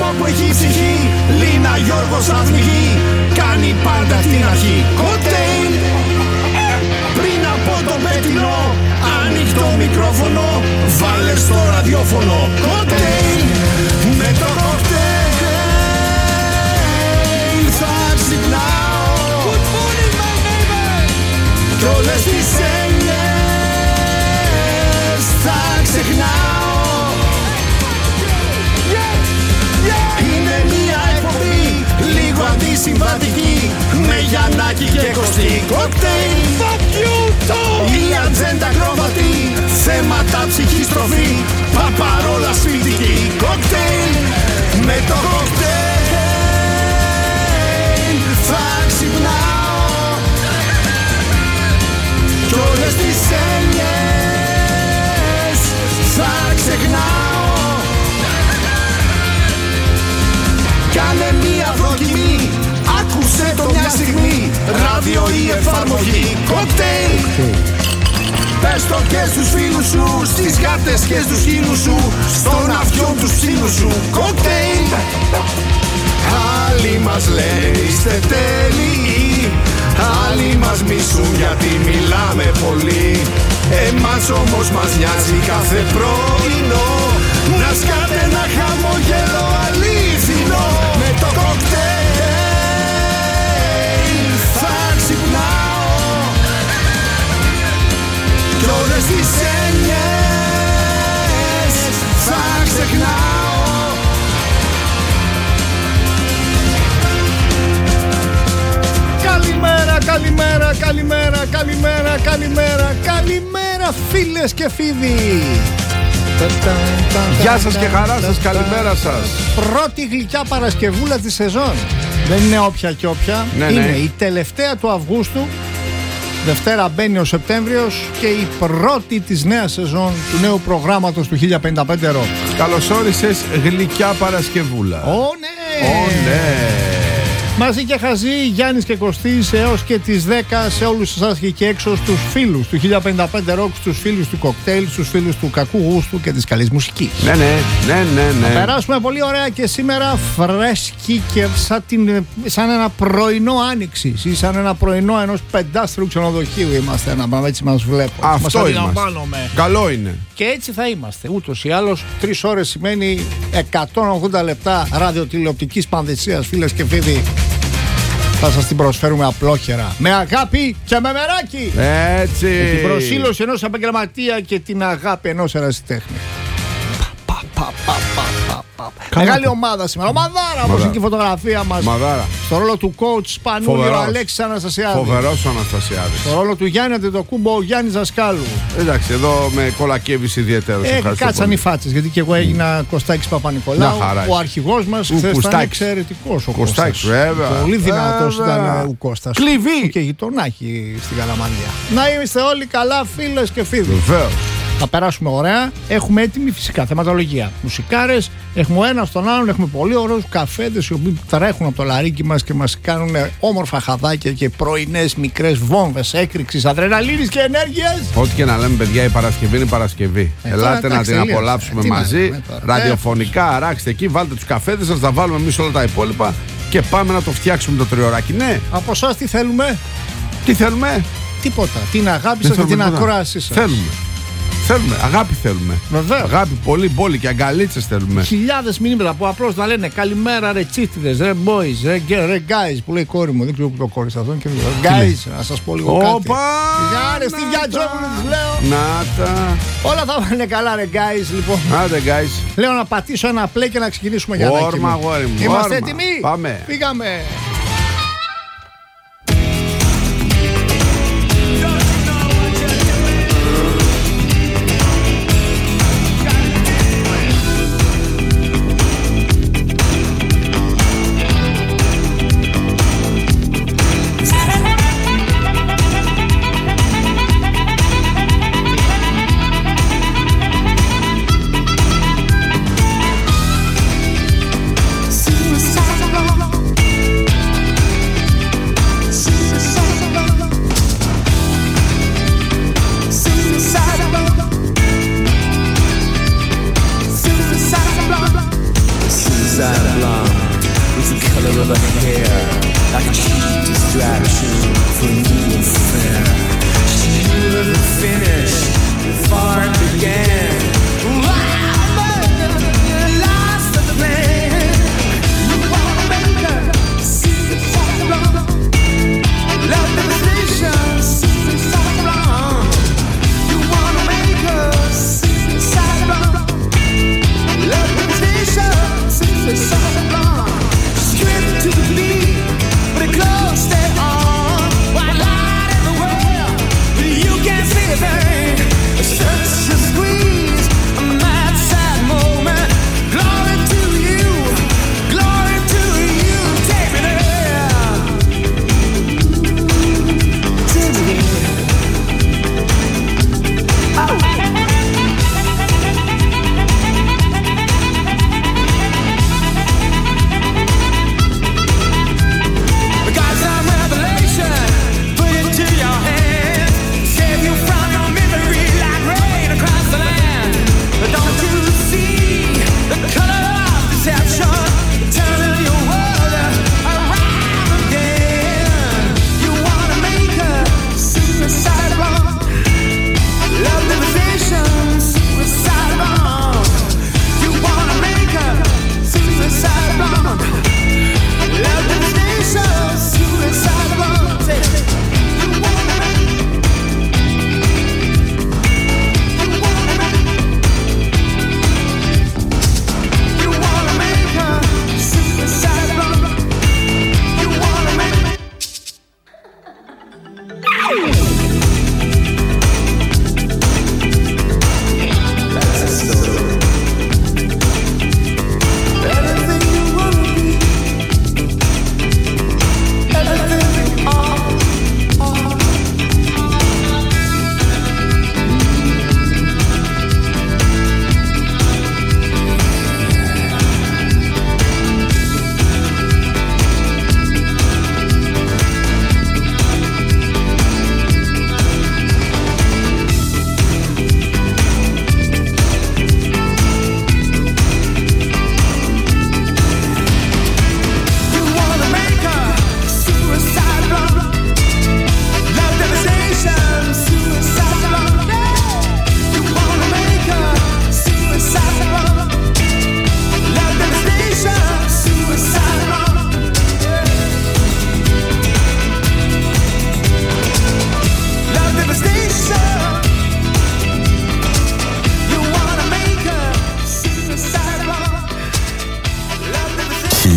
που έχει ψυχή. Λίνα Γιώργος Αθμιγή, κάνει πάντα την αρχή. Κοκτέιλ, πριν από το πέτεινο, ανοιχτό μικρόφωνο, βάλε στο ραδιόφωνο. Κοκτέιλ, με το κοκτέιλ θα ξυπνάω. Good morning my neighbor. Κι όλες τις έννοιες θα ξεχνάω. Είναι μια εκπομπή λίγο αντισυμβατική, με Γιαννάκη και Κωστή. Κοκτέιλ, fuck you, η ατζέντα κροβατή, θέματα ψυχής τροφή, παπαρόλα σπιτική. Κοκτέιλ, με το κοκτέιλ θα ξυπνάω. Κι όλες τις έννοιες θα ξεχνάω. Κάνε μία δοκιμή, άκουσε το μια στιγμή, ράδιο ή εφαρμογή. Κοκτέιλ, πες το και στους φίλους σου, στις γάτες και στους χείλους σου, στον αυτιόν τους ψήλους σου. Κοκτέιλ, άλλοι μας λένε είστε τέλειοι, άλλοι μας μισούν γιατί μιλάμε πολύ. Εμάς όμως μας νοιάζει κάθε πρωινό να σκάτε ένα χαμόγελο αλήθινο. Με το κοκτέιλ θα ξυπνάω. Κι όλες τις έννοιες θα ξεχνάω. Καλημέρα, καλημέρα, καλημέρα, καλημέρα, καλημέρα, καλημέρα φίλες και φίλοι. Γεια σας και χαρά σας, καλημέρα σας. Πρώτη γλυκιά Παρασκευούλα της σεζόν. Δεν είναι όποια και όποια. Είναι η τελευταία του Αυγούστου. Δευτέρα μπαίνει ο Σεπτέμβριος και η πρώτη της νέας σεζόν του νέου προγράμματος του 1055 Rock. Καλώς όρισες γλυκιά Παρασκευούλα. Ω ναι. Μαζί και Χαζή, Γιάννης και Κωστής έως και τις 10 σε όλους εσάς και έξω, στους φίλους του 1055 Rock, στους φίλους του κοκτέιλ, στους φίλους του κακού γούστου και της καλής μουσικής. Ναι. Θα περάσουμε πολύ ωραία και σήμερα φρέσκοι και σαν ένα πρωινό Άνοιξης ή σαν ένα πρωινό ενός πεντάστρου ξενοδοχείου είμαστε, έτσι μας βλέπω. Αυτό είμαστε. Καλό είναι. Και έτσι θα είμαστε. Ούτως ή άλλως 3 ώρες σημαίνει 180 λεπτά ραδιοτηλεοπτικής πανδεσίας, φίλες και φίλοι. Θα σας την προσφέρουμε απλόχερα, με αγάπη και με μεράκι. Έτσι. Με την προσήλωση ενός επαγγελματία και την αγάπη ενός ερασιτέχνη. Μεγάλη ομάδα σήμερα. Ομαδάρα, όπως είναι και η φωτογραφία μας. Μαδάρα. Στο ρόλο του coach Σπανούλη ο Αλέξης Αναστασιάδης. Φοβερός ο Αναστασιάδης. Στο ρόλο του Γιάννη Αντετοκούμπο ο Γιάννης Δασκάλου. Εντάξει, εδώ με κολακεύεις ιδιαίτερος. Κάτσαν οι φάτσες, γιατί και εγώ έγινα Κωστάκης Παπα-Νικολάου. Ο αρχηγός μας χθες ήταν εξαιρετικός ο Κωστάκης. Βέβαια. Πολύ δυνατός ήταν ο Κώστας. Κλειβί. Και γειτονάκι στην Καλαμανία. Να είμαστε όλοι καλά, φίλες και φίλοι. Βεβαίως. Θα περάσουμε ωραία. Έχουμε έτοιμη φυσικά θεματολογία. Μουσικάρες, έχουμε ένα στον άλλον, έχουμε πολύ ωραίους καφέδες οι οποίοι τρέχουν από το λαρίκι μας και μας κάνουν όμορφα χαδάκια και πρωινές μικρές βόμβες έκρηξης αδρεναλίνης και ενέργειας. Ό,τι και να λέμε, παιδιά, η Παρασκευή είναι η Παρασκευή. Ελάτε να την απολαύσουμε μαζί. Ραδιοφωνικά, αράξτε εκεί, βάλτε τους καφέδες σας, θα βάλουμε εμείς όλα τα υπόλοιπα και πάμε να το φτιάξουμε το τριωράκι. Ναι. Από εσάς τι θέλουμε? Τι θέλουμε? Τίποτα. Την αγάπη σας και την ακρόασή σας. Θέλουμε, αγάπη θέλουμε. Βεβαίως. Αγάπη, πολύ και αγκαλίτσες θέλουμε. Χιλιάδες μηνύματα που απλώς να λένε καλημέρα ρε τσίτιδες, ρε boys, ρε guys που λέει η κόρη μου. Δεν ξέρω που το κόρη αυτόν και guys, να σας πω λίγο κάτι. Γεια στη Βιατζόπουλου της λέω. Να τα. Όλα θα πάνε καλά ρε guys λοιπόν. Άντε guys. Λέω να πατήσω ένα play και να ξεκινήσουμε για να Όρμα αγόρι μου. Είμαστε έτοιμοι? Πάμε. Πήγαμε.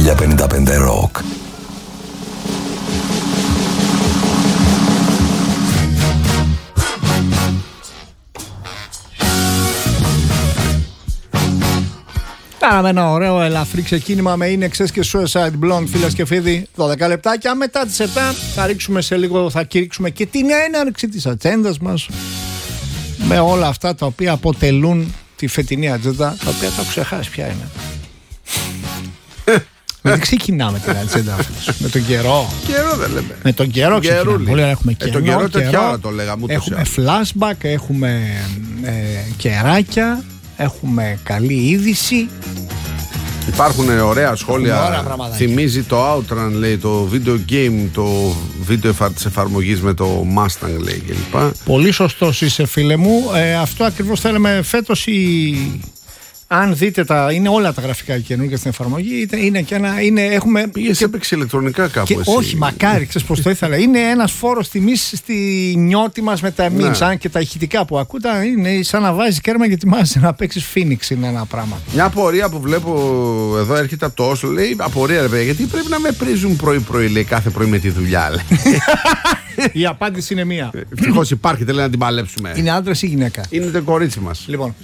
1055 Rock. Κάναμε ένα ωραίο ελαφρύ ξεκίνημα με Είναι Excess και Suicide Blonde, φίλες και φίλοι. 12 λεπτάκια. Μετά τις 7 θα ρίξουμε σε λίγο, θα κηρύξουμε και την έναρξη της ατζέντας μας με όλα αυτά τα οποία αποτελούν τη φετινή ατζέντα, τα οποία θα έχω ξεχάσει ποια είναι. Δεν ξεκινάμε την ατζέντα αυτή. Με τον καιρό. Καιρό δεν λέμε. Με τον καιρό ξεκινάμε. Πολύ έχουμε καιρό. Τον καιρό τέτοια ώρα το λέγαμε. Έχουμε flashback, έχουμε καιράκια, έχουμε καλή είδηση. Υπάρχουν ωραία σχόλια. Θυμίζει το Outrun, λέει, το video game, το βίντεο της εφαρμογής με το Mustang, λέει, κλπ. Πολύ σωστός είσαι, φίλε μου. Αυτό ακριβώς θέλαμε φέτος. Αν δείτε είναι όλα τα γραφικά καινούργια στην εφαρμογή. Είναι και ένα. Έχουμε. Πήγες έπαιξε ηλεκτρονικά κάπου. Όχι, μακάρι, ξέρεις πώς το ήθελα. Είναι ένας φόρος τιμής στη νιώτη μας με τα memes. Αν και τα ηχητικά που ακούτε είναι σαν να βάζεις κέρμα και ετοιμάζεσαι να παίξεις Phoenix. Είναι ένα πράγμα. Μια απορία που βλέπω εδώ έρχεται από το Όσλο. Λέει απορία, ρε παιδιά, γιατί πρέπει να με πρίζουν πρωί-πρωί, λέει, κάθε πρωί με τη δουλειά, λέει. Η απάντηση είναι μία. Ευτυχώς υπάρχει, θέλει να την παλέψουμε. Είναι άντρας ή γυναίκα? Είναι το κορίτσι μας. Λοιπόν,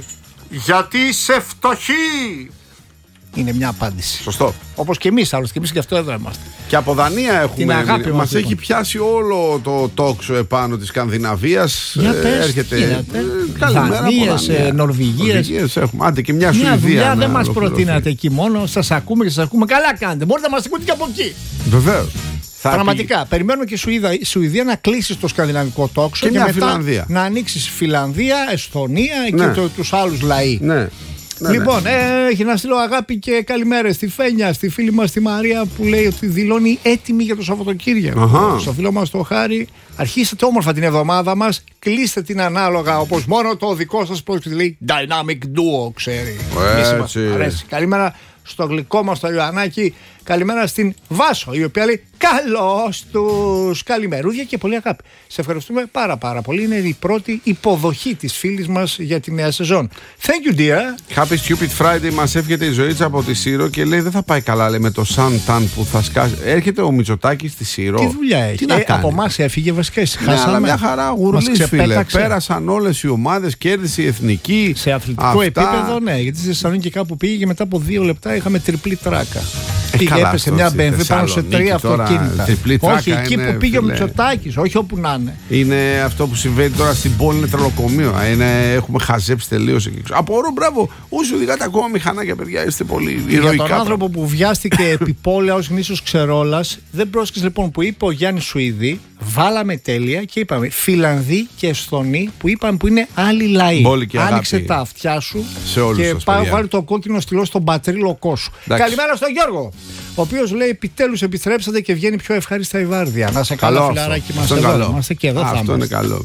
γιατί είσαι φτωχή! Είναι μια απάντηση. Σωστό. Όπως και εμείς, άλλωστε, και εμείς και αυτό εδώ είμαστε. Και από Δανία έχουμε. Την αγάπη μας έχει πιάσει όλο το τόξο επάνω της Σκανδιναβίας. Έρχεται. Δανίες, Νορβηγίες. Έχουμε. Άντε και μια Σουηδία. Σουηδία. Δεν μας προτείνατε εκεί μόνο. Σας ακούμε και σας ακούμε. Καλά κάνετε. Μπορείτε να μας ακούτε και από εκεί. Βεβαίως. Πραγματικά. Περιμένουμε και η Σουηδία να κλείσει το σκανδιναβικό τόξο και μετά Φιλανδία. να ανοίξει Φιλανδία, Εσθονία και τους άλλους λαοί. Ναι. Λοιπόν, έχει να στείλω αγάπη και καλημέρα στη Φένια, στη φίλη μας τη Μαρία που λέει ότι δηλώνει έτοιμη για το Σαββατοκύριακο. Στο φίλο μας το Χάρη, αρχίσατε όμορφα την εβδομάδα μας, κλείστε την ανάλογα όπως μόνο το δικό σας πρόσωπο λέει Dynamic Duo, ξέρει. Αρέσει. Καλημέρα στο γλυκό μας το Ιωαννάκι, καλημέρα στην Βάσο, η οποία λέει καλώς τους, καλημερούδια και πολύ αγάπη. Σε ευχαριστούμε πάρα πολύ. Είναι η πρώτη υποδοχή της φίλης μας για τη νέα σεζόν. Thank you, dear. Happy Stupid Friday, μας εύχεται η Ζωήτσα από τη Σύρο και λέει δεν θα πάει καλά, λέει, με το Σανταν που θα σκάσει. Έρχεται ο Μητσοτάκης στη Σύρο. Τι δουλειά έχει. Από εμάς έφυγε βασικά. Αλλά μια χαρά γουρλής, φίλε. Πέρασαν όλες οι ομάδες, κέρδισε η εθνική. Σε αθλητικό επίπεδο, ναι, γιατί στη Θεσσαλονίκη κάπου πήγε και μετά από 2 λεπτά είχαμε τριπλή τράκα. Έπεσε μια BMW πάνω σε 3 αυτοκίνητα. Όχι, εκεί που πήγε ο Μητσοτάκης, όχι όπου να είναι. Είναι αυτό που συμβαίνει τώρα στην πόλη, είναι τρελοκομείο. Έχουμε χαζέψει τελείως εκεί. Απορώ, μπράβο, όσοι οδηγάτε ακόμα μηχανάκια, παιδιά, είστε πολύ ηρωικά. Για τον άνθρωπο που βιάστηκε επιπόλαια ως γνήσιος ξερόλας, δεν πρόσκειες λοιπόν που είπε ο Γιάννης Σουηδή, βάλαμε τέλεια και είπαμε Φιλανδοί και Εσθονοί που είπαμε που είναι άλλοι λαοί. Άνοιξε τα αυτιά σου και βάλει το κόκκινο στυλό στον πατρίλοκό σου. Καλημέρα στον Γιώργο, ο οποίος λέει επιτέλους επιστρέψατε και βγαίνει πιο ευχάριστα η βάρδια. Να σε καλά, φιλαράκι μας εδώ. Είμαστε και εδώ. Αυτό είναι καλό.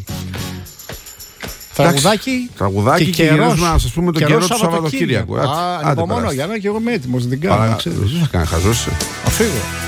Τραγουδάκι και γυρίζουμε να σας πούμε τον καιρό του Σαββατοκύριακου. Ανυπομονώ, Γιάννα, και εγώ είμαι έτοιμος. Δεν κάνω. Δεν θα κάνει χαζός. Αφήγω.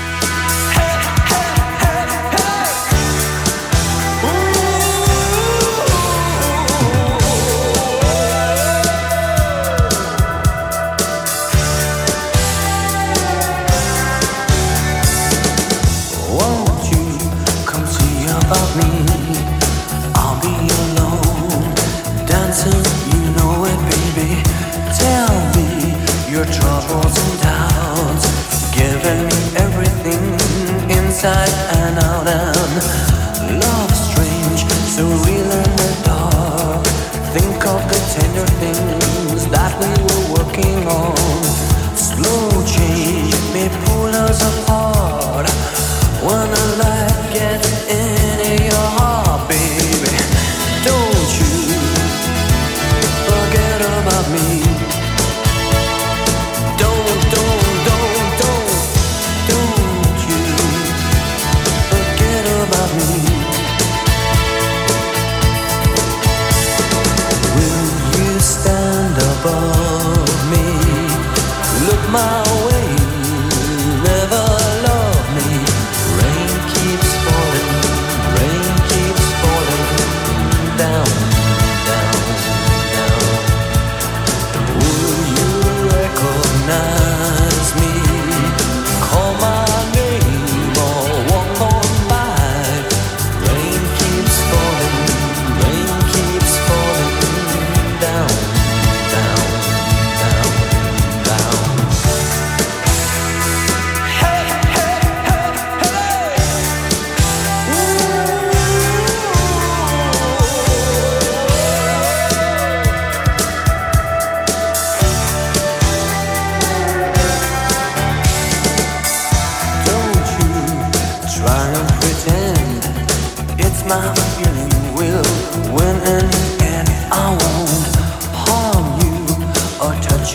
Troubles and doubts, giving me everything inside and out, and love strange, so real in the dark. Think of the tender things that we were working on. Slow change may pull us apart when the light gets into your heart, baby. Don't you forget about me. My way, never love me. Rain keeps falling down, down, down. Will you recognize me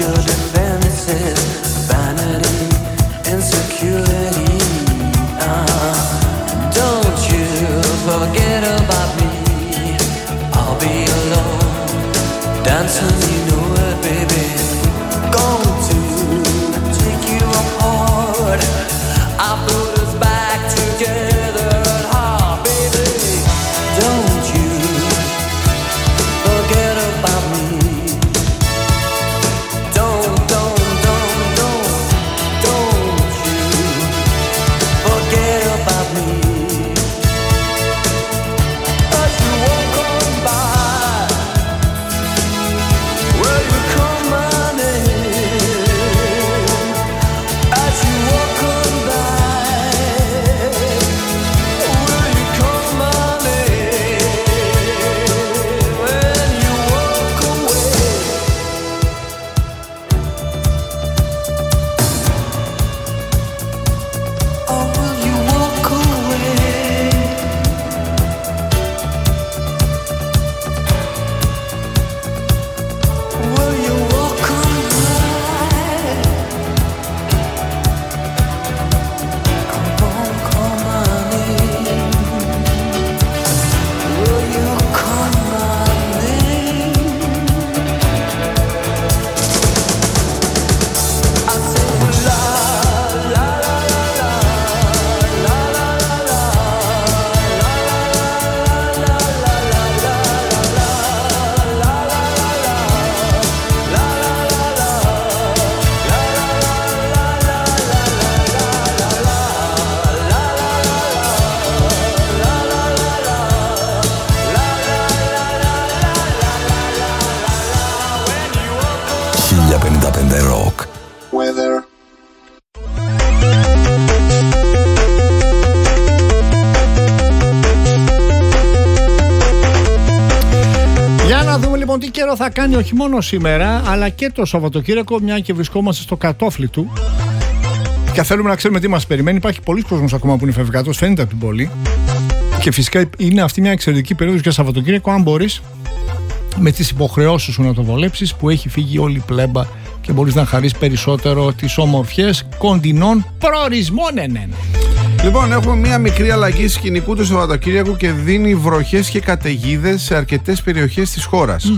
your defenses, vanity, insecurity. Don't you forget about me. I'll be alone, dancing, you know it, baby. Going to take you apart. I put us back together at heart, baby. Don't you forget about me. Don't you forget about me. As you walk on by, will you call my name? As you walk on by, will you call my name? When you walk away, or will you walk away? Will you walk away? Come on, call my name. Will you call my name? I say la la la la la la la la Rock. Weather. Για να δούμε λοιπόν τι καιρό θα κάνει όχι μόνο σήμερα αλλά και το Σαββατοκύριακο, μια και βρισκόμαστε στο κατόφλι του και θέλουμε να ξέρουμε τι μας περιμένει. Υπάρχει πολλοί κόσμος ακόμα που είναι φευγάτος, φαίνεται από την πόλη, και φυσικά είναι αυτή μια εξαιρετική περίοδος για Σαββατοκύριακο αν μπορείς με τις υποχρεώσεις σου να το βολέψεις, που έχει φύγει όλη η πλέμπα και μπορείς να χαρείς περισσότερο τις όμορφιες κοντινών προορισμών. Λοιπόν, έχουμε μια μικρή αλλαγή σκηνικού του Σαββατοκύριακου και δίνει βροχές και καταιγίδες σε αρκετές περιοχές της χώρας.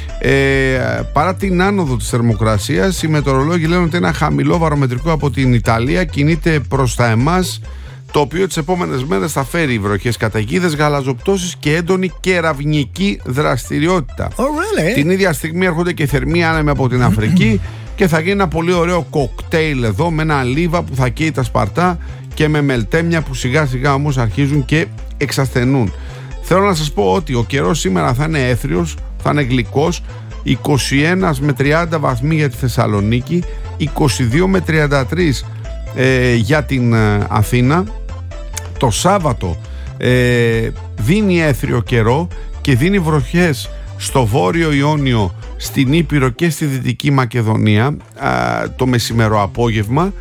Παρά την άνοδο της θερμοκρασίας, οι μετεωρολόγοι λένε ότι ένα χαμηλό βαρομετρικό από την Ιταλία κινείται προς τα εμάς, το οποίο τις επόμενες μέρες θα φέρει βροχές, καταιγίδες, γαλαζοπτώσεις και έντονη κεραυνική δραστηριότητα. Την ίδια στιγμή έρχονται και θερμοί άνεμοι από την Αφρική και θα γίνει ένα πολύ ωραίο κοκτέιλ εδώ με ένα λίβα που θα καίει τα σπαρτά και με μελτέμια που σιγά σιγά όμως αρχίζουν και εξασθενούν. Θέλω να σας πω ότι ο καιρός σήμερα θα είναι έθριος, θα είναι γλυκός, 21 με 30 βαθμοί για τη Θεσσαλονίκη, 22 με 33 για την Αθήνα. Το Σάββατο δίνει έθριο καιρό και δίνει βροχές στο Βόρειο Ιόνιο, στην Ήπειρο και στη Δυτική Μακεδονία το μεσημερό απόγευμα,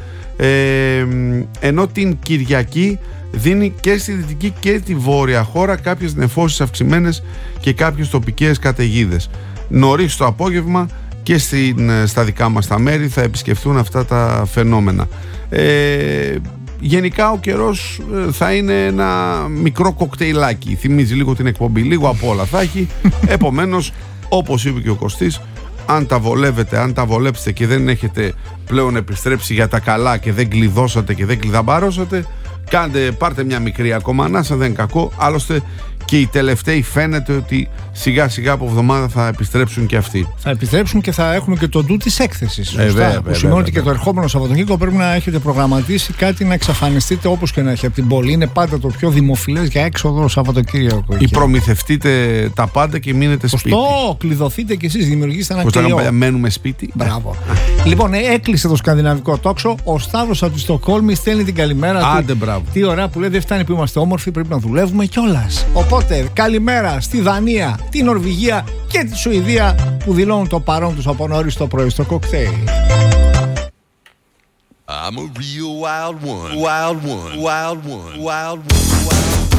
ενώ την Κυριακή δίνει και στη Δυτική και τη Βόρεια χώρα κάποιες νεφώσεις αυξημένες και κάποιες τοπικές καταιγίδες. Νωρίς το απόγευμα και στα δικά μας τα μέρη θα επισκεφθούν αυτά τα φαινόμενα. Γενικά ο καιρός θα είναι ένα μικρό κοκτέιλάκι, θυμίζει λίγο την εκπομπή, λίγο απ' όλα θα έχει. Επομένως, όπως είπε και ο Κωστής, αν τα βολεύετε, αν τα βολέψετε και δεν έχετε πλέον επιστρέψει για τα καλά και δεν κλειδώσατε και δεν κλειδαμπάρωσατε, πάρτε μια μικρή ακόμα ανάσα, δεν είναι κακό. Άλλωστε και οι τελευταίοι φαίνεται ότι σιγά σιγά από εβδομάδα θα επιστρέψουν και αυτοί. Θα επιστρέψουν και θα έχουμε και το ντου της έκθεσης. Που σημαίνει ότι και το ερχόμενο Σαββατοκύριακο πρέπει να έχετε προγραμματίσει κάτι να εξαφανιστείτε όπως και να έχει από την πόλη. Είναι πάντα το πιο δημοφιλές για έξοδο Σαββατοκύριακο. Ή προμηθευτείτε τα πάντα και μείνετε σπίτι. Κλειδωθείτε κι εσείς, δημιουργήστε ένα κλειό. Πώς μένουμε σπίτι. Μπράβο. Λοιπόν, έκλεισε το σκανδιναβικό τόξο. Ο Σταύρος από τη Στοκχόλμη στέλνει την καλημέρα του. Άντε, μπράβο. Τι ωραία που λέει, δεν φτάνει που είμαστε όμορφοι, πρέπει να δουλεύουμε κιόλας. Οπότε, καλημέρα στη Δανία, την Νορβηγία και τη Σουηδία που δηλώνουν το παρόν τους από νωρίς το πρωί στο κοκτέιλ. I'm a real wild one. Wild one. Wild one. Wild one. Wild one.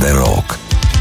Rock.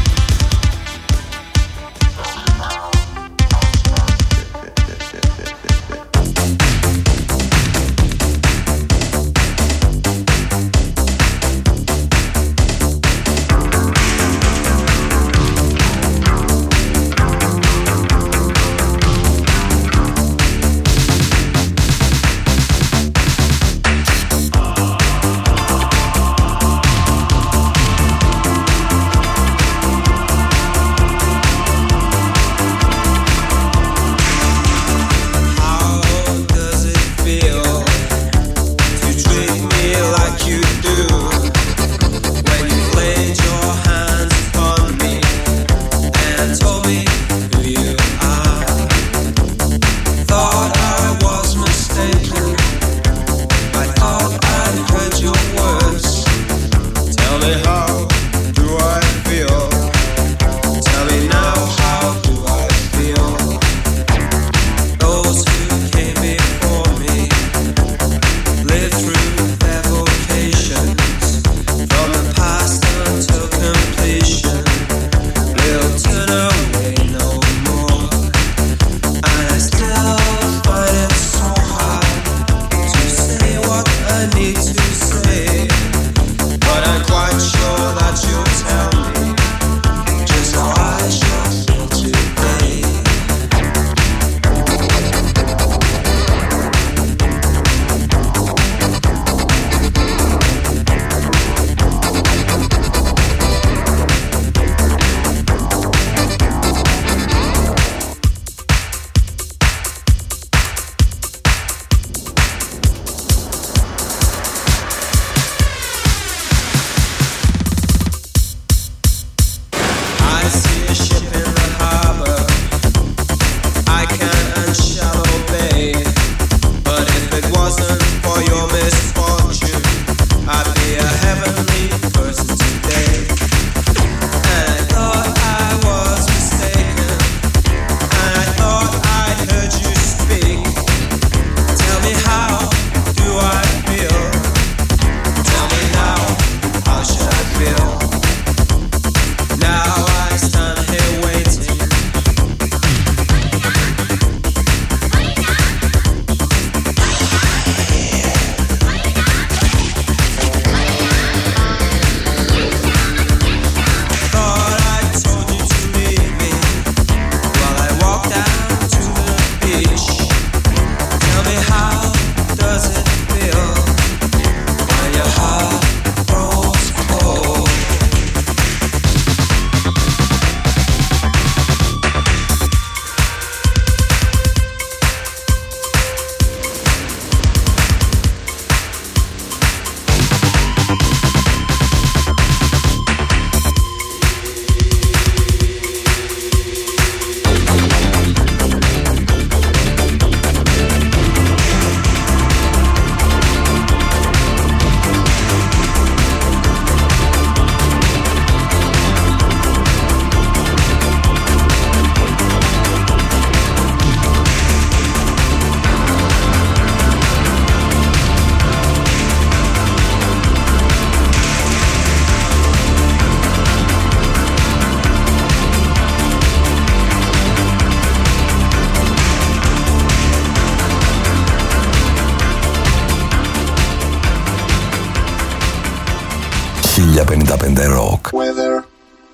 Rock. Weather.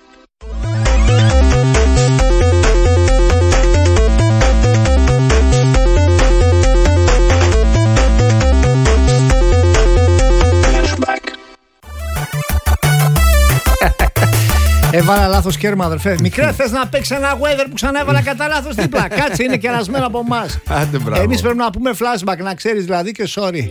Έβαλα λάθος κέρμα, αδερφέ. Μικρέ, θες να παίξει ένα weather που ξανά έβαλα κατά λάθος δίπλα. Κάτσε, είναι κερασμένο από εμάς. Εμείς πρέπει να πούμε flashback, να ξέρεις δηλαδή, και sorry.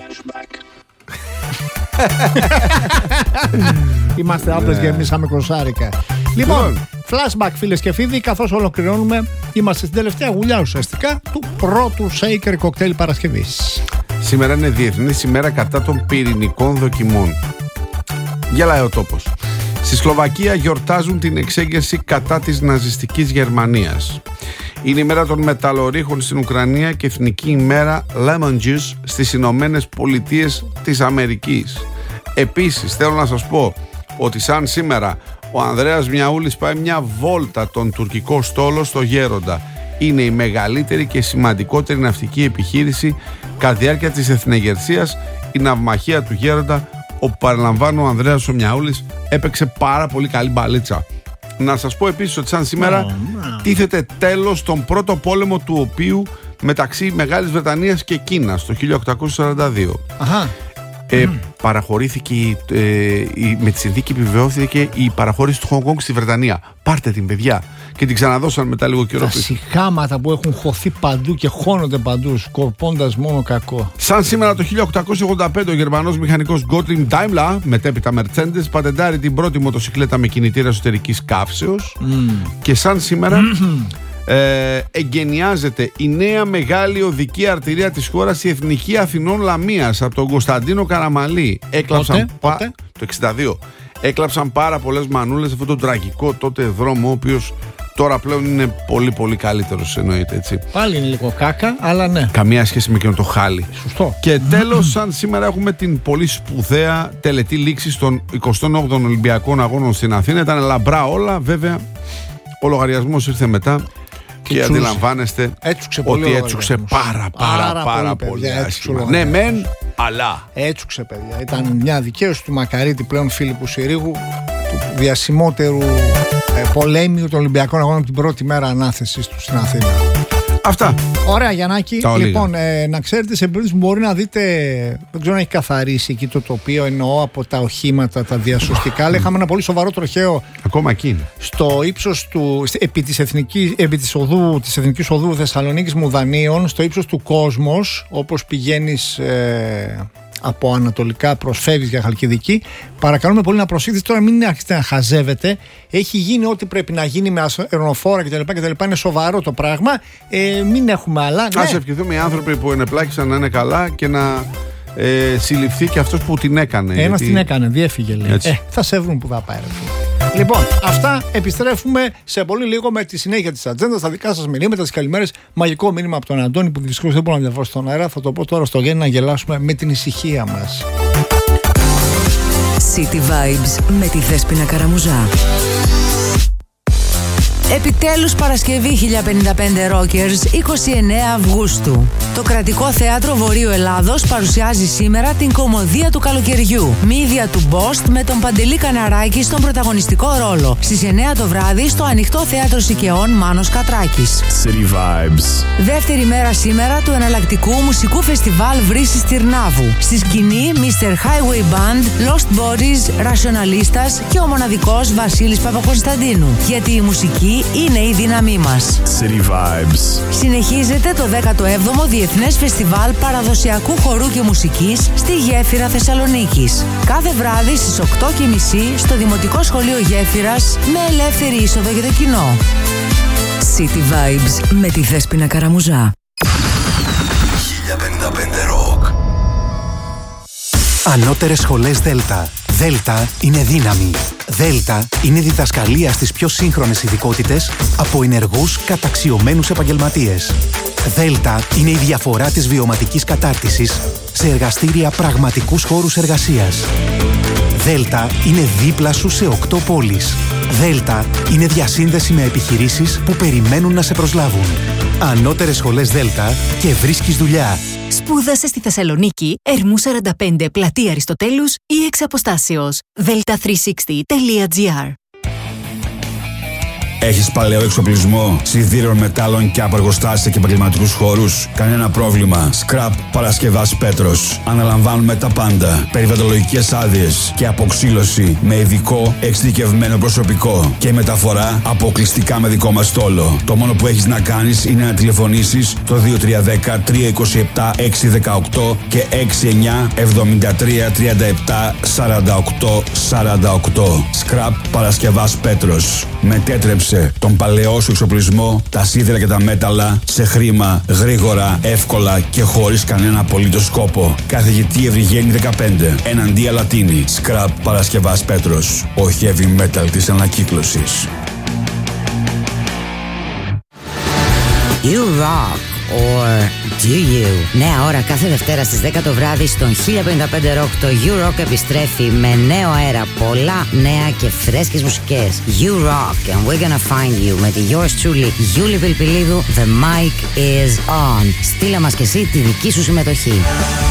Είμαστε άπλες και εμείς άμε κοσάρικα. Λοιπόν, flashback, φίλες και φίλοι, καθώς ολοκληρώνουμε, είμαστε στην τελευταία γουλιά ουσιαστικά του πρώτου shaker κοκτέιλ Παρασκευής. Σήμερα είναι Διεθνής ημέρα κατά των πυρηνικών δοκιμών. Γελάει ο τόπος. Στη Σλοβακία γιορτάζουν την εξέγερση κατά της ναζιστικής Γερμανίας. Είναι η μέρα των μεταλλορύχων στην Ουκρανία και εθνική ημέρα Lemon Juice στις Ηνωμένες Πολιτείες της Αμερικής. Επίσης θέλω να σας πω ότι σαν σήμερα Ο Ανδρέας Μιαούλης πάει μια βόλτα τον τουρκικό στόλο στο Γέροντα. Είναι η μεγαλύτερη και σημαντικότερη ναυτική επιχείρηση κατά τη διάρκεια της εθνεγερσίας, η ναυμαχία του Γέροντα, όπου παραλαμβάνω ο Ανδρέας ο Μιαούλης έπαιξε πάρα πολύ καλή μπαλίτσα. Να σας πω επίσης ότι σαν σήμερα τίθεται τέλος τον πρώτο πόλεμο του οποίου μεταξύ Μεγάλης Βρετανίας και Κίνας το 1842. Αχα. Παραχωρήθηκε με τη συνθήκη επιβεβαιώθηκε η παραχώρηση του Χονγκ Κονγκ στη Βρετανία. Πάρτε την, παιδιά. Και την ξαναδώσαν μετά λίγο καιρό. Τα σιχάματα που έχουν χωθεί παντού και χώνονται παντού, σκορπώντας μόνο κακό. Σαν σήμερα το 1885 ο Γερμανός μηχανικός Gottlieb Daimler, μετέπειτα Mercedes, πατεντάρει την πρώτη μοτοσικλέτα με κινητήρα εσωτερικής καύσεως. Και σαν σήμερα εγκαινιάζεται η νέα μεγάλη οδική αρτηρία της χώρας, η Εθνική Αθηνών Λαμίας, από τον Κωνσταντίνο Καραμαλή. Έκλαψαν το 62. Έκλαψαν πάρα πολλές μανούλες αυτόν τον τραγικό τότε δρόμο, ο οποίος τώρα πλέον είναι πολύ πολύ καλύτερος, εννοείται, έτσι. Πάλι είναι λίγο κάκα, αλλά ναι. Καμία σχέση με εκείνο το χάλι. Σωστό. Και τέλος, σαν σήμερα έχουμε την πολύ σπουδαία τελετή λήξης των 28ων Ολυμπιακών Αγώνων στην Αθήνα. Ήταν λαμπρά όλα, βέβαια ο λογαριασμός ήρθε μετά. Και αντιλαμβάνεστε ότι έτσουξε πάρα πολύ άσχημα. Ναι μεν, αλλά έτσουξε, παιδιά. Ήταν μια δικαίωση του Μακαρίτη, πλέον Φίλιππου Συρίγου, του διασημότερου πολέμιου των Ολυμπιακών Αγώνων, την πρώτη μέρα ανάθεσης του στην Αθήνα. Αυτά. Ωραία, Γιαννάκη. Λοιπόν, να ξέρετε, σε περίπτωση που μπορεί να δείτε, δεν ξέρω αν έχει καθαρίσει εκεί το τοπίο, εννοώ από τα οχήματα, τα διασωστικά, αλλά είχαμε ένα πολύ σοβαρό τροχαίο. Ακόμα εκεί είναι. Στο ύψος του, επί της Εθνικής Οδού Θεσσαλονίκης Μουδανίων, στο ύψος του Κόσμος, όπως πηγαίνεις από ανατολικά, προσφεύγεις για Χαλκιδική. Παρακαλούμε πολύ να προσέχετε τώρα, μην αρχίσετε να χαζεύετε. Έχει γίνει ό,τι πρέπει να γίνει με αερονοφόρα κτλ. Είναι σοβαρό το πράγμα. Μην έχουμε άλλα. Ας ευχηθούμε οι άνθρωποι που ενεπλάκησαν να είναι καλά και να συλληφθεί και αυτός που την έκανε. Ένας την έκανε, διέφυγε, λέει. Θα σε βρουν που θα πάει. Λοιπόν, αυτά, επιστρέφουμε σε πολύ λίγο με τη συνέχεια της ατζέντας, τα δικά σας μηνύματα, τις καλημέρες. Μαγικό μήνυμα από τον Αντώνη που δυστυχώς δεν μπορώ να διαβάσω στον αέρα. Θα το πω τώρα στο Γέννη να γελάσουμε με την ησυχία μας. City Vibes με τη Δέσποινα Καραμουζά. Επιτέλους Παρασκευή 1055 Rockers, 29 Αυγούστου. Το Κρατικό Θέατρο Βορείου Ελλάδος παρουσιάζει σήμερα την κωμωδία του καλοκαιριού. Μύδια του Μπόστ με τον Παντελή Καναράκη στον πρωταγωνιστικό ρόλο. Στις 9 το βράδυ στο Ανοιχτό Θέατρο Σικαιών Μάνος Κατράκης. City Vibes. Δεύτερη μέρα σήμερα του εναλλακτικού μουσικού φεστιβάλ Βρύσης Τυρνάβου. Στη σκηνή Mr. Highway Band, Lost Bodies, Rationalistas και ο μοναδικός Βασίλης Παπακωνσταντίνου. Γιατί η μουσική είναι η δύναμή μας. City Vibes. Συνεχίζεται το 17ο Διεθνές Φεστιβάλ Παραδοσιακού Χορού και Μουσικής στη Γέφυρα Θεσσαλονίκης. Κάθε βράδυ στις 8:30 στο Δημοτικό Σχολείο Γέφυρας με ελεύθερη είσοδο για το κοινό. City Vibes με τη Δέσποινα Καραμουζά. 1055 Rock. Ανώτερες σχολές Δέλτα. Δέλτα είναι δύναμη. Δέλτα είναι διδασκαλία στις πιο σύγχρονες ειδικότητες από ενεργούς καταξιωμένους επαγγελματίες. Δέλτα είναι η διαφορά της βιωματικής κατάρτισης σε εργαστήρια πραγματικούς χώρους εργασίας. Δέλτα είναι δίπλα σου σε 8 πόλεις. Δέλτα είναι διασύνδεση με επιχειρήσεις που περιμένουν να σε προσλάβουν. Ανώτερες σχολές Δέλτα και βρίσκεις δουλειά. Σπούδασε στη Θεσσαλονίκη, Ερμού 45, πλατεία Αριστοτέλους ή εξ αποστάσεως. delta360.gr. Έχεις παλαιό εξοπλισμό, σιδήρων, μετάλλων και από εργοστάσια και επαγγελματικούς χώρους? Κανένα πρόβλημα. Scrap Παρασκευάς Πέτρος. Αναλαμβάνουμε τα πάντα. Περιβαλλοντολογικές άδειες και αποξύλωση με ειδικό εξειδικευμένο προσωπικό και μεταφορά αποκλειστικά με δικό μας στόλο. Το μόνο που έχεις να κάνεις είναι να τηλεφωνήσεις το 2310 327 618 και 69 73 37 48 48. Scrap Παρασκευάς Πέτρος. Μετέτρεψε τον παλαιό σου εξοπλισμό, τα σίδερα και τα μέταλλα σε χρήμα, γρήγορα, εύκολα και χωρίς κανένα απολύτως σκόπο. Καθηγητή Ευρυγένη 15, εναντία Λατίνη. Scrap Παρασκευάς Πέτρος. Ο heavy metal της ανακύκλωσης. You rock. or do you? Νέα ώρα κάθε Δευτέρα στις 10 το βράδυ στον 1055 Rock. Το You Rock επιστρέφει με νέο αέρα, πολλά νέα και φρέσκες μουσικές. You Rock and we're gonna find you με τη yours truly Γιούλη Πιλπιλίδου. The mic is on. Στείλε μας και εσύ τη δική σου συμμετοχή.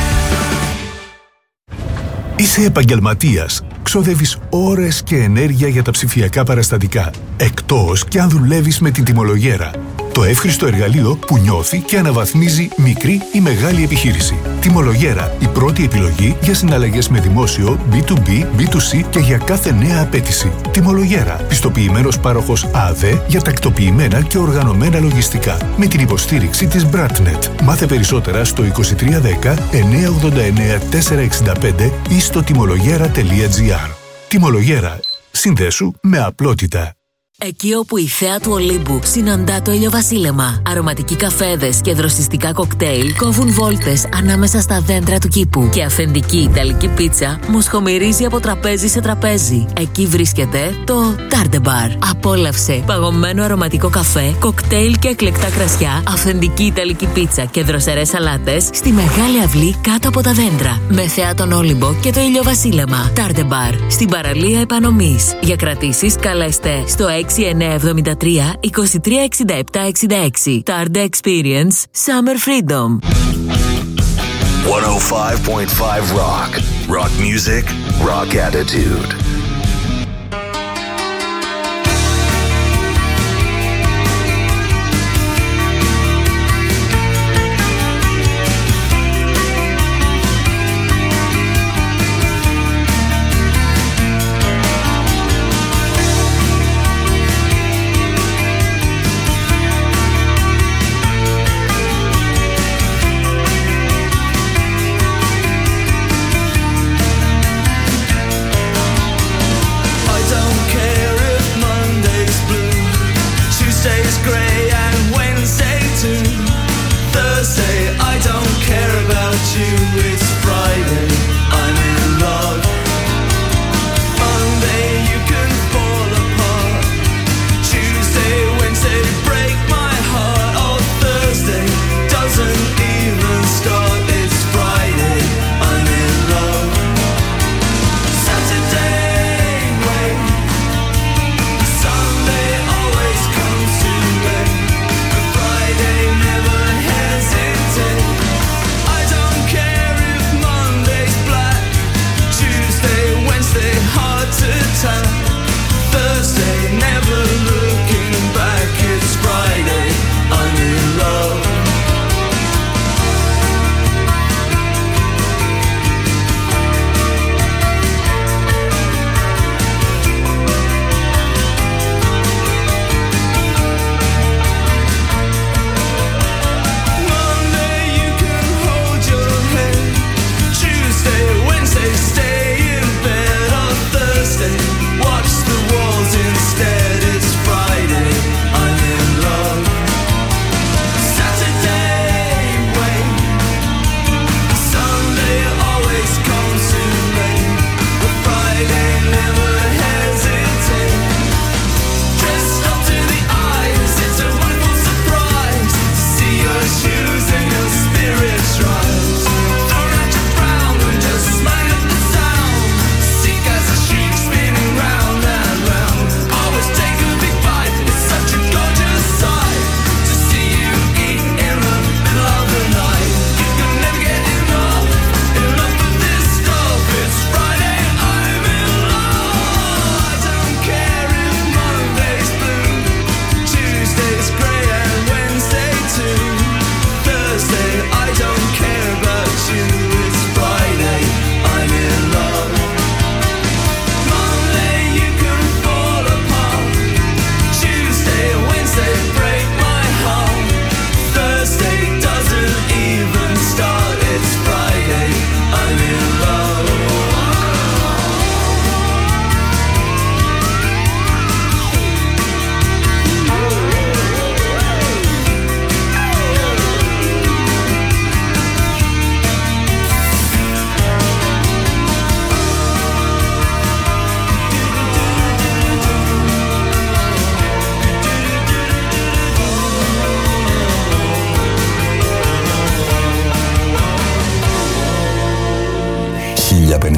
Είσαι επαγγελματίας. Ξοδεύεις ώρες και ενέργεια για τα ψηφιακά παραστατικά. Εκτός και αν δουλεύεις με την τιμολογέρα. Το εύχριστο εργαλείο που νιώθει και αναβαθμίζει μικρή ή μεγάλη επιχείρηση. Τιμολογέρα, η πρώτη επιλογή για συναλλαγές με δημόσιο, B2B, B2C και για κάθε νέα απέτηση. Τιμολογέρα, πιστοποιημένος πάροχος ΑΔΕ για τακτοποιημένα και οργανωμένα λογιστικά. Με την υποστήριξη της Bratnet. Μάθε περισσότερα στο 2310 989 465 ή στο τιμολογέρα.gr. Τιμολογέρα. Συνδέσου με απλότητα. Εκεί όπου η θέα του Ολύμπου συναντά το ηλιοβασίλεμα, αρωματικοί καφέδες και δροσιστικά κοκτέιλ κόβουν βόλτες ανάμεσα στα δέντρα του κήπου και αφεντική ιταλική πίτσα μοσχομυρίζει από τραπέζι σε τραπέζι. Εκεί βρίσκεται το Tarde Bar. Απόλαυσε παγωμένο αρωματικό καφέ, κοκτέιλ και εκλεκτά κρασιά, αυθεντική ιταλική πίτσα και δροσερές σαλάτες στη μεγάλη αυλή κάτω από τα δέντρα. Με θέα τον Όλυμπο και το ηλιοβασίλεμα. Tarde Bar. Στην παραλία Επανομής. Για κρατήσεις καλέστε στο 6973 236766. Tarde Experience Summer Freedom. 105.5 Rock. Rock music, rock attitude. Sunday always comes to an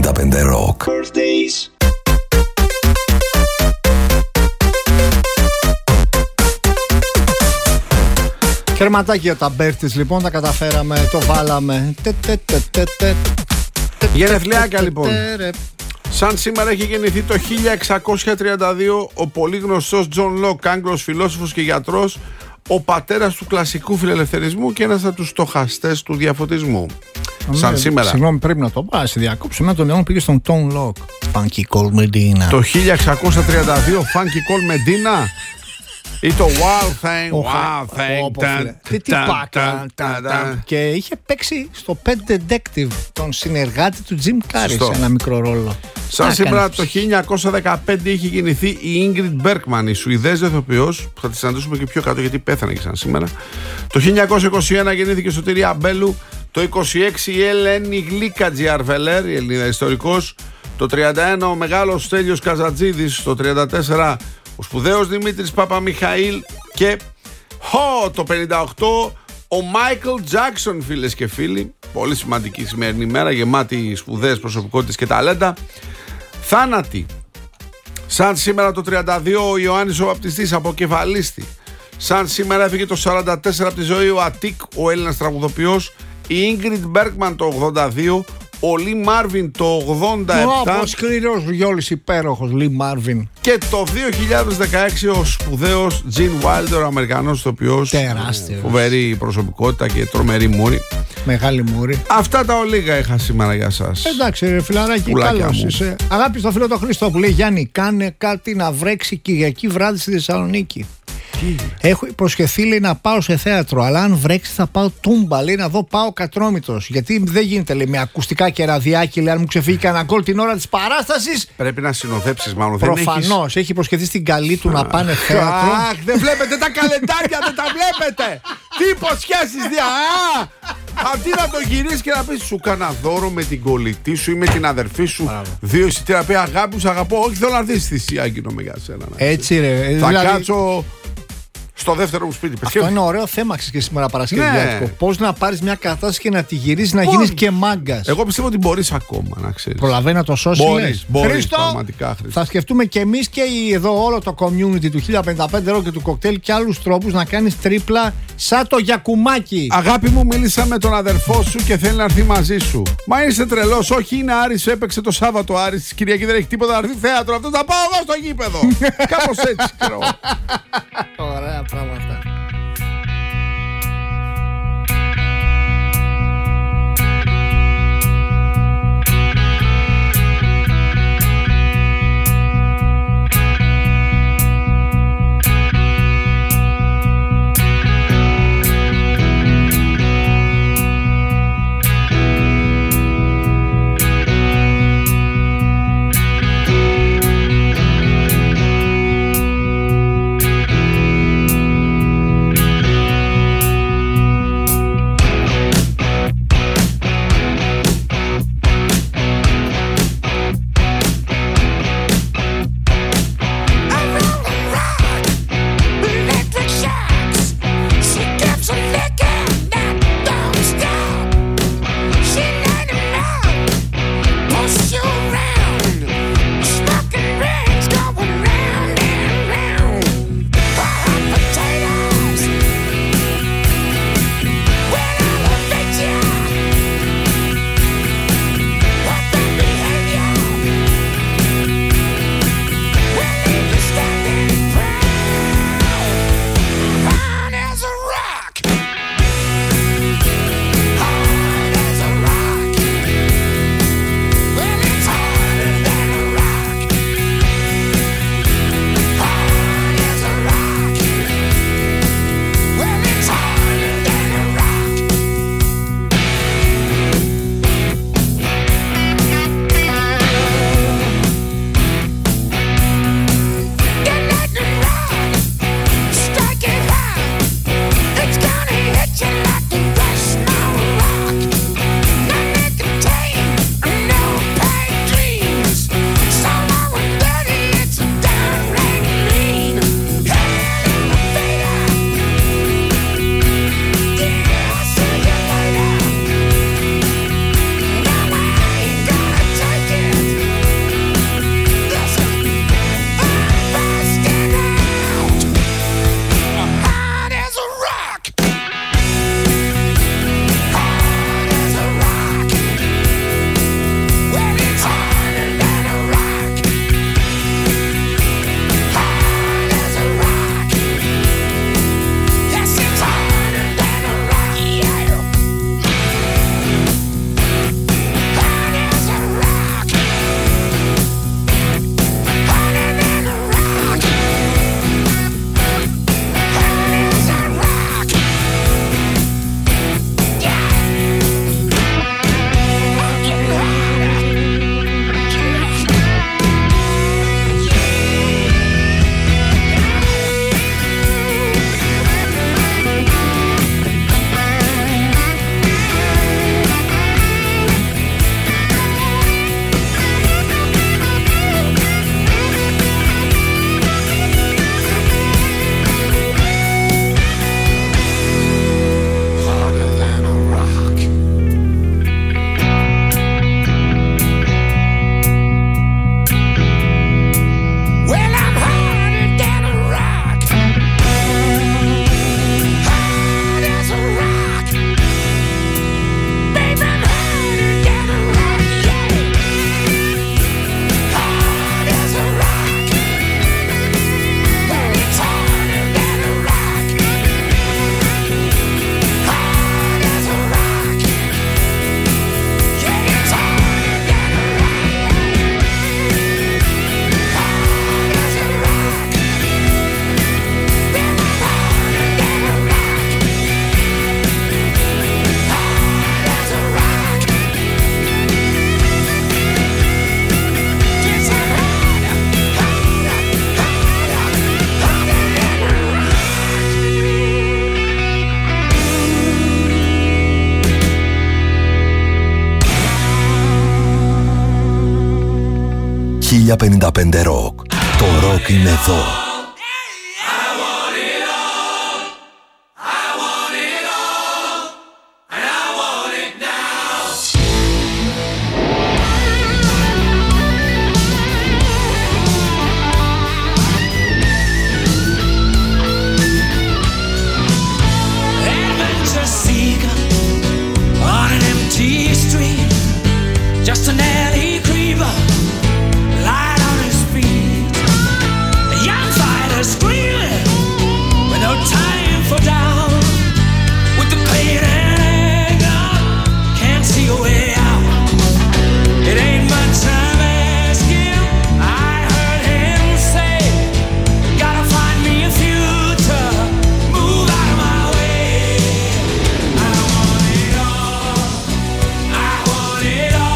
Rock. Κερματάκι για τα birthdays λοιπόν, τα καταφέραμε, το βάλαμε. Γενεθλιάκια λοιπόν. Σαν σήμερα έχει γεννηθεί το 1632 ο πολύ γνωστός Τζον Λοκ, Άγγλος φιλόσοφος και γιατρός, ο πατέρας του κλασικού φιλελευθερισμού και ένας από τους στοχαστές του διαφωτισμού. Σαν σήμερα. Συγγνώμη, πρέπει να το πάω, σε διακόψω. Να τον αιώνα πήγε στον Τον Λοκ. Funky Call Medina. Το 1632 Funky Call Medina ή το Wild Thing. Wild Thing. Τι πάκα. Και είχε παίξει στο Pet Detective, τον συνεργάτη του Jim Carrey, σε ένα μικρό ρόλο. Σαν σήμερα το 1915 είχε γεννηθεί η Ingrid Bergman, η Σουηδέζα ηθοποιός, που θα τη συναντήσουμε και πιο κάτω γιατί πέθανε και σαν σήμερα. Το 1921 γεννήθηκε η Σωτηρία Μπέλου. Το 26 η Ελένη Γλίκατζη Αρβελέρ, η Ελληνίδα ιστορικός. Το 31 ο μεγάλος Στέλιος Καζατζίδης. Το 34 ο σπουδαίος Δημήτρης Παπαμιχαήλ. Και το 58 ο Μάικλ Τζάκσον, φίλες και φίλοι. Πολύ σημαντική σημερινή μέρα, γεμάτη σπουδαίες προσωπικότητες και ταλέντα. Θάνατοι. Σαν σήμερα το 32 ο Ιωάννης ο Βαπτιστής, αποκεφαλίστη. Σαν σήμερα έφυγε το 44 από τη ζωή ο Αττικ, ο Έλληνας τραγουδοποιός. Η Ingrid Bergman το 82. Ο Λι Μάρβιν το 87. Ο σκληρός βιόλης υπέροχος Λι Μάρβιν. Και το 2016 ο σπουδαίος Τζιν Βάιλντερ, ο Αμερικανός ηθοποιός. Τεράστιος. Φοβερή προσωπικότητα και τρομερή μούρη. Μεγάλη μούρη. Αυτά τα ολίγα είχα σήμερα για σας. Εντάξει ρε φιλαράκι, καλώς είσαι. Αγάπη στο φίλο τον Χριστό που λέει Γιάννη, κάνε κάτι να βρέξει Κυριακή βράδυ στη Θεσσαλονίκη. Έχω υποσχεθεί, λέει, να πάω σε θέατρο, αλλά αν βρέξει θα πάω τούμπα, λέει, να δω Πάο Κατρόμητος. Γιατί δεν γίνεται, λέει, με ακουστικά και ραδιάκι, λέει, αν μου ξεφύγει κανένα γκολ την ώρα της παράστασης. Πρέπει να συνοδέψεις μάλλον. Προφανώς, έχει υποσχεθεί στην καλή του να πάνε θέατρο. Αχ, δεν βλέπετε τα καλεντάρια, δεν τα βλέπετε. Τι υποσχέσεις αντί να το γυρίσεις και να πεις σου κάνα δώρο με την κολλητή σου ή με την αδερφή σου. 2 εισιτήρια, πει αγάπη μου, σ' αγαπώ. Όχι, θέλω να δεις θυσία, γίνομαι για σένα. Έτσι ρε. Θα κάτσω στο δεύτερο μου σπίτι. Αυτό είναι ωραίο θέμα και σήμερα Παρασκευιάτικο. Πώς να πάρεις μια κατάσταση και να τη γυρίσεις να γίνεις και μάγκας. Εγώ πιστεύω ότι μπορείς ακόμα, να ξέρεις. Προλαβαίνει να το σώσει. Μπορείς, Χρήστο, πραγματικά, Χρήστο. θα σκεφτούμε και εμείς και εδώ όλο το community του 1055 Rock και του κοκτέιλ και άλλους τρόπους να κάνεις τρίπλα σαν το Γιακουμάκι. Αγάπη μου, μίλησα με τον αδερφό σου και θέλει να έρθει μαζί σου. Μα είσαι τρελός. Όχι, είναι Άρης, έπαιξε το Σάββατο Άρης. Της Κυριακή δεν έχει τίποτα να έρθει θέατρο. Αυτό θα πάω εγώ στο γήπεδο. Κάπως έτσι, ξέρω. Ωραία πράγματα. 1055 Rock. Το rock είναι εδώ. Just an alley creeper, light on his feet. A young fighter screaming with no time for doubt. With the pain and anger, can't see a way out. It ain't much I'm asking. I heard him say, gotta find me a future, move out of my way. I want it all, I want it all.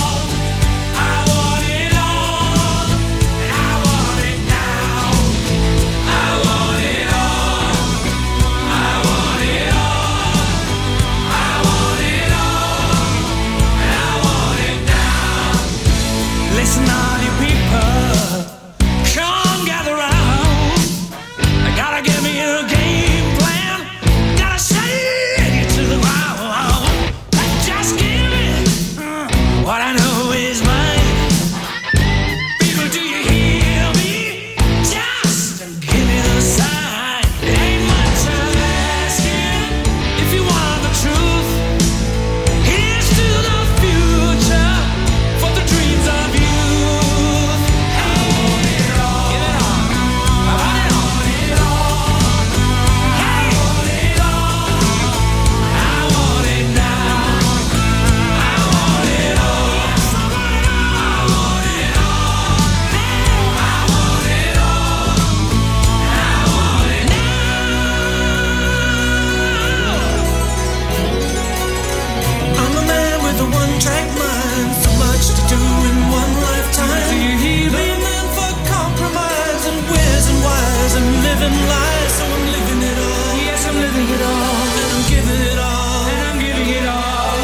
Listen, all you people, come gather round. I gotta give me a game plan. Gotta shake it to the ground. Just give me what I know is mine. People, do you hear me? Just give me the sign. It ain't much I'm asking. If you want the truth, here's to the future. For the dreams of you. Track mind, so much to do in one lifetime. Do you hear me? Man for compromise and where's and whys and living lies. So I'm living it all. Yes, I'm living it all. And I'm giving it all. And I'm giving it all.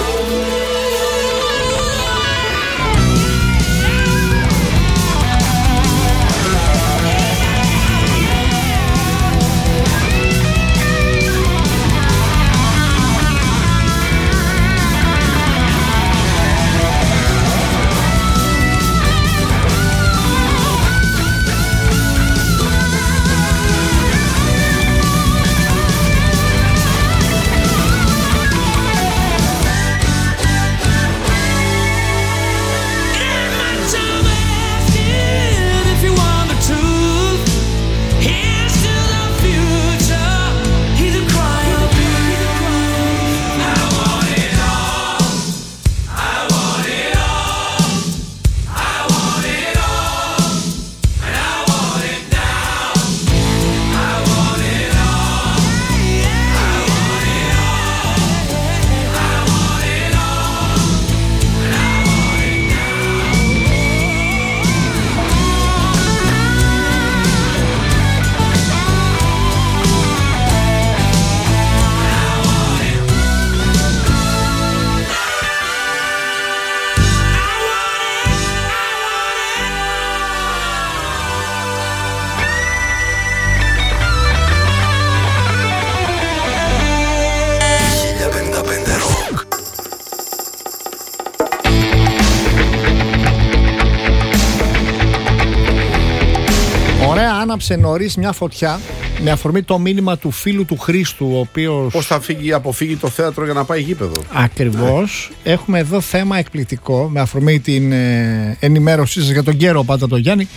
Άναψε νωρίς μια φωτιά με αφορμή το μήνυμα του φίλου του Χρήστου, ο οποίος... Πώς θα αποφύγει το θέατρο για να πάει γήπεδο. Ακριβώς. Έχουμε εδώ θέμα εκπληκτικό με αφορμή την ενημέρωσή σας για τον καιρό, πάντα το Γιάννη.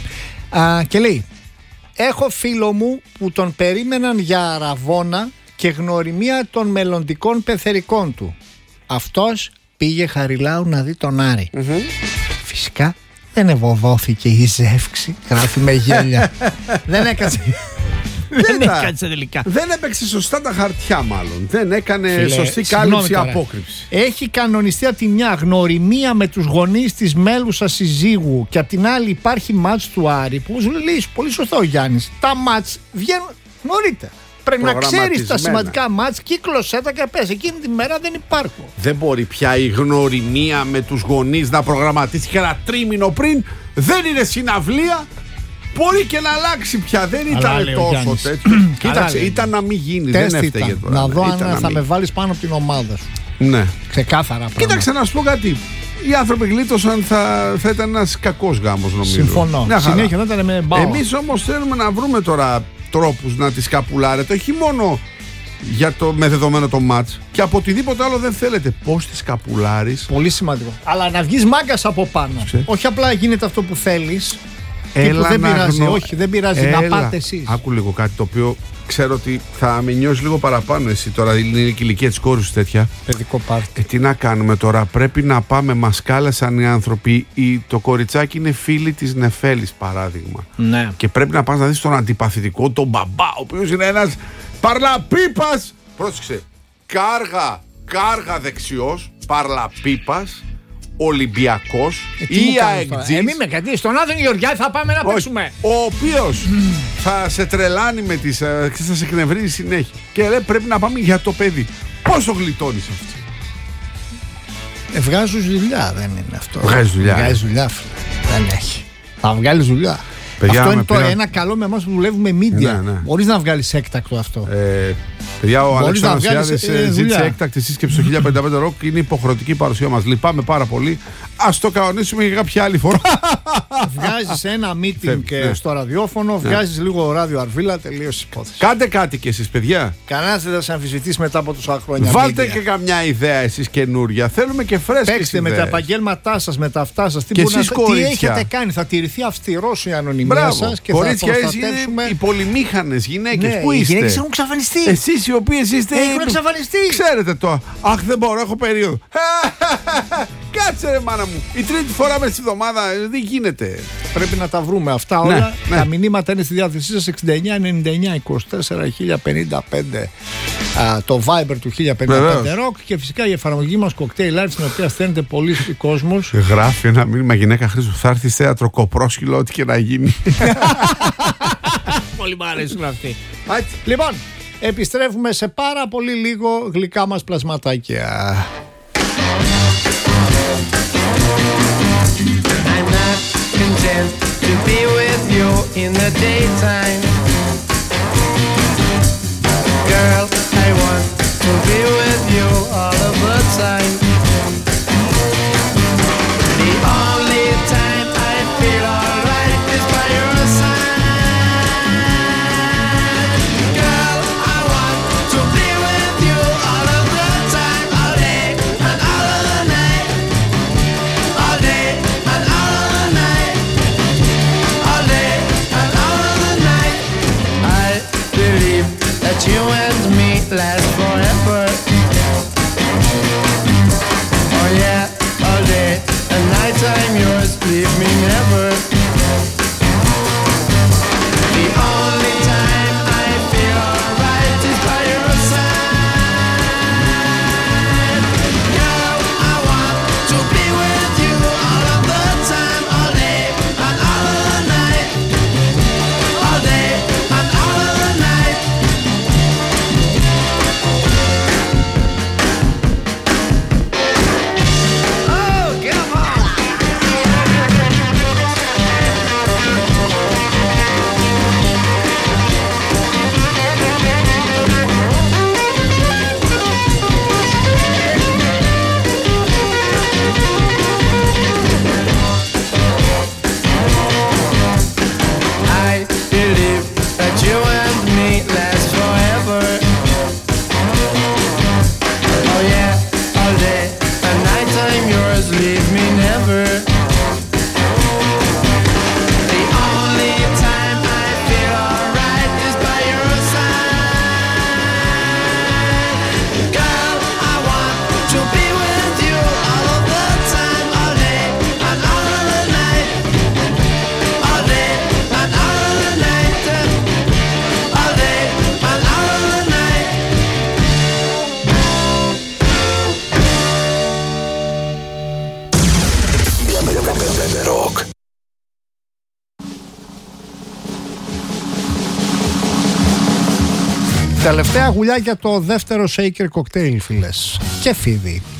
Και λέει, έχω φίλο μου που τον περίμεναν για αραβώνα και γνωριμία των μελλοντικών πεθερικών του. Αυτός πήγε Χαριλάου να δει τον Άρη. Φυσικά δεν ευωδόθηκε η ζεύξη. Γράφει με γέλια. Δεν έκατσε. Δεν έκατσε τελικά. Δεν έπαιξε σωστά τα χαρτιά, μάλλον. Δεν έκανε σωστή κάλυψη απόκρυψη. Έχει κανονιστεί από τη μια γνωριμία με τους γονείς της μέλουσας συζύγου και από την άλλη υπάρχει μάτς του Άρη που λέει πολύ σωστά ο Γιάννης. Τα μάτς βγαίνουν νωρίτερα. Πρέπει να ξέρεις τα σημαντικά μάτς, κύκλωσέ τα και πες. Εκείνη τη μέρα δεν υπάρχουν. Δεν μπορεί πια η γνωριμία με τους γονείς να προγραμματίσει και ένα τρίμηνο πριν. Δεν είναι συναυλία. Μπορεί και να αλλάξει πια. Δεν ήταν τόσο τέτοιο. Κοίταξε, ήταν να μην γίνει. Δεν έφταιγε τώρα. Να δω αν θα με βάλεις πάνω από την ομάδα σου. Ναι. Ξεκάθαρα. Κοίταξε να σου πω κάτι. Οι άνθρωποι γλίτωσαν, θα ήταν ένας κακός γάμος, νομίζω. Συμφωνώ. Συνέχεια θα ήταν με μπάω. Εμείς όμως θέλουμε να βρούμε τώρα τρόπους να τις καπουλάρετε, όχι μόνο με δεδομένο το μάτς, και από οτιδήποτε άλλο δεν θέλετε. Πώς τις καπουλάρεις. Πολύ σημαντικό. Αλλά να βγεις μάγκας από πάνω. Όχι απλά γίνεται αυτό που θέλεις. Δεν πειράζει, όχι, δεν πειράζει. Να πάτε εσείς. Άκου λίγο κάτι το οποίο ξέρω ότι θα με νιώσει λίγο παραπάνω εσύ τώρα. Είναι η ηλικία της κόρης σου τέτοια. Παιδικό πάρτι. Τι να κάνουμε τώρα, πρέπει να πάμε. Μας κάλεσαν οι άνθρωποι. Το κοριτσάκι είναι φίλη της Νεφέλης, παράδειγμα. Ναι. Και πρέπει να πας να δεις τον αντιπαθητικό, τον μπαμπά, ο οποίος είναι ένας παρλαπίπας. Πρόσεξε. Κάργα δεξιός, παρλαπίπας. Ολυμπιακός ή αεκτζής. Μην με κρατήσει. Στον Άδωνη Γεωργιάδη θα πάμε να παίξουμε. Ο οποίος θα σε τρελάνει με τις. Θα σε εκνευρίζει συνέχεια. Και λέει πρέπει να πάμε για το παιδί. Πώς το γλιτώνεις αυτό? Βγάζεις δουλειά, δεν είναι αυτό. Βγάζεις δουλειά. Δεν έχει. Θα βγάλεις δουλειά. Παιδιά, αυτό είναι το ένα καλό με εμάς που δουλεύουμε media. Ναι. Μπορείς να βγάλεις έκτακτο αυτό. Παιδιά, ο Αλέξανδρος Ιάδης ζήτησε έκτακτη σύσκεψη στο 1055 Rock. Είναι υποχρεωτική παρουσία μας. Λυπάμαι πάρα πολύ. Ας το κανονίσουμε για κάποια άλλη φορά. Βγάζεις ένα meeting και στο ραδιόφωνο, βγάζεις λίγο ράδιο αρβίλα, τελείωσε η υπόθεση. Κάντε κάτι κι εσείς, παιδιά. Κανένας δεν θα σε αμφισβητήσει μετά από τόσα χρόνια. Βάλτε και καμιά ιδέα εσείς καινούρια. Θέλουμε και φρέσκες. Παίξτε με τα επαγγέλματά σας, με τα αυτά σας. Τι έχετε κάνει, θα τηρηθεί αυστηρός η ανωνυμία σας και θα προστατεύσουμε. Οι πολυμήχανες γυναίκες που είστε. Οι γυναίκες έχουν εξαφανιστεί. Εσείς οι οποίες είστε. Έχουν εξαφανιστεί. Ξέρετε το. Αχ, δεν μπορώ, έχω περίοδο. Κάτσε ρε μάνα μου. Η τρίτη φορά μες στη εβδομάδα δεν γίνεται. Πρέπει να τα βρούμε αυτά όλα. Τα μηνύματα είναι στη διάθεσή σας 69-99-24-1055. Το Viber του 1055 Rock και φυσικά η εφαρμογή μας Cocktail Live, στην οποία στέλνετε πολύ κόσμος. Γράφει ένα μήνυμα γυναίκα Χρήστο, θα έρθει θέατρο κοπρόσκυλο, ό,τι και να γίνει. Πολύ μου αρέσουν αυτοί. Λοιπόν, επιστρέφουμε σε πάρα πολύ λίγο γλυκά μας πλασματάκια. I'm not content to be with you in the daytime. Girl, I want to be with you all of the time. The only time I feel alright is by your side. Girl, I want to be with you all of the time, all day and all of the night. All day and all of the night. All day and all of the night. I believe that you and me last forever. Oh yeah, all day and night I'm yours, leave me never. The only time I feel alright is by your side. Girl, I want to be with you all of the time, all day and all of the night. All day and all of the night. Ωραία γουλιά για το δεύτερο shaker cocktail, φίλες. Και φίδι.